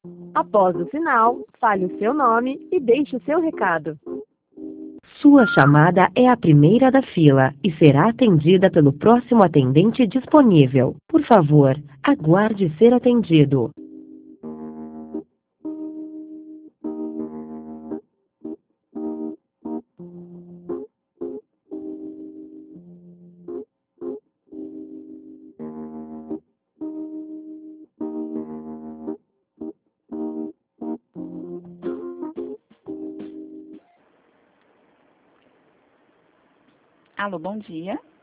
Após o sinal, fale o seu nome e deixe o seu recado. Sua chamada é a primeira da fila e será atendida pelo próximo atendente disponível. Por favor, aguarde ser atendido. Alô, bom dia.